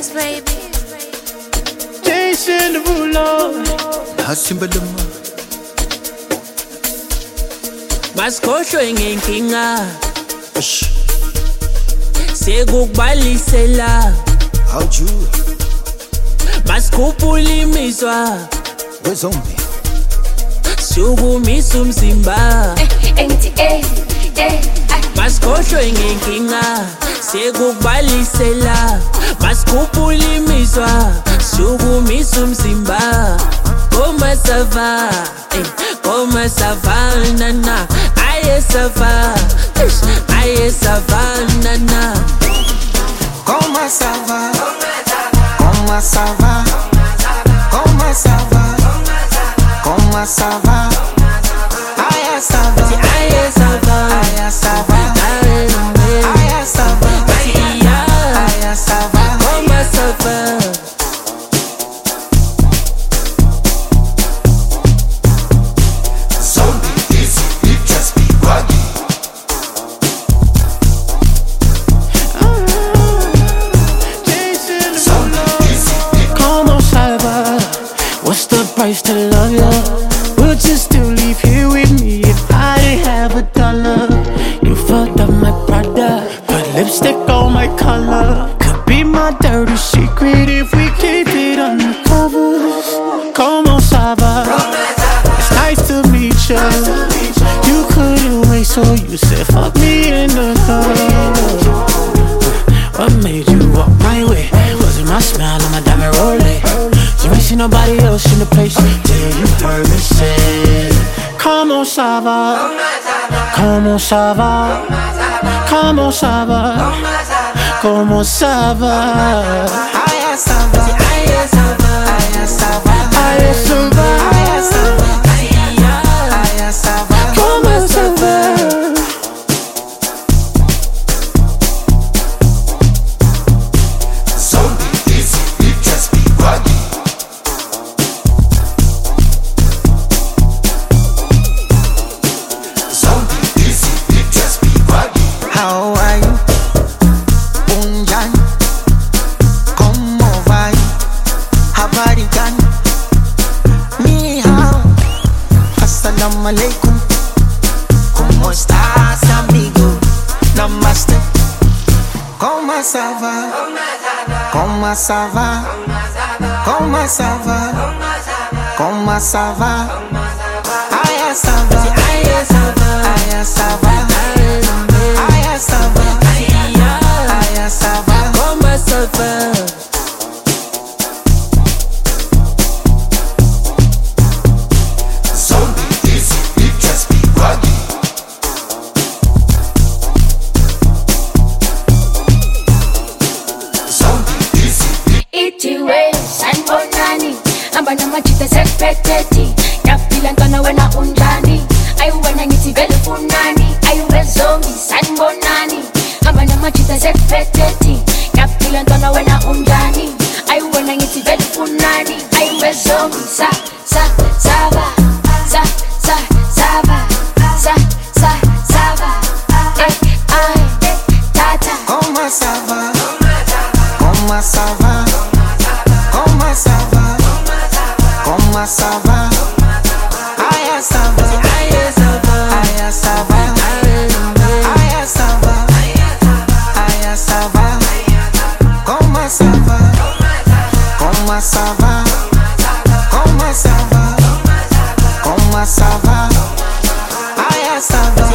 kiss, baby. Jason Derulo. Hasimbalama. Masikhohlwe ngenkinga sekukubalisela How'd you? Masikhuphula imizwa Wezombi. sukumisa umzimba Engithi Masikhohlwe ngenkinga sekukubalisela Masikhuphula imizwa sukumisa umzimba Koma sava nana Aye sava nana Comment ça va? Comment ça va? Comment ça va? Comment ça va? Aïe ça va. Aye sava Aïe ça va. Aïe ça va. Aïe ça va. Koma sava Zombie easy, it just be waggy. Jason Zombie Derulo. easy, Comment ça va? What's the price to love ya? Would you still leave here with me if I didn't have $1? You fucked up my Prada, put lipstick on my collar. Could be my dirty secret if we keep it undercover. Comment ça va? It's nice to meet ya. You couldn't wait, so you said fuck me in the club. What made you walk my way? Was it my smile or my diamond Rolex? You ain't seen nobody else in the place till you heard me say Comment ça va? Comment ça va? Comment ça va? Comment ça va? aïe ça va. Aïe ça va. Aïe ça va. Aïe ça va. Aïe ça va. Aïe ça va. Comment ça va? Zombie easy, it just be waggy. Zombie easy, it just be waggy. How are you? Unjan, ¿cómo va? Habari gani? Ni hao. Assalamu alaikum. ¿Cómo estás, amigo? Namaste. ¿Cómo ça va? Comment ça va? Comment ça va? Comment ça va? Aïe ça va. Aïe ça va. Aïe ça va. Aïe ça va. Aïe ça va. Koma sava Zombie easy, it just be waggy. Zombie easy, itiwe sanibonani hamba namajita sekupheteti yaphila ntwana wena unjani ayiwena ngithi vele funani ayiwe zombi sanibonani hamba namajita sekupheteti yaphila ntwana wena unjani ayiwena ngithi vele funani ayiwe zombi sava sava tata comment ça va? Comment ça va? Comment ça va? Comment ça va? Aïe ça va. Aïe ça va. Aïe ça va. Aïe ça va. Aïe ça va. Comment ça va? Comment ça va? Comment ça va? Comment ça va? Aïe ça va.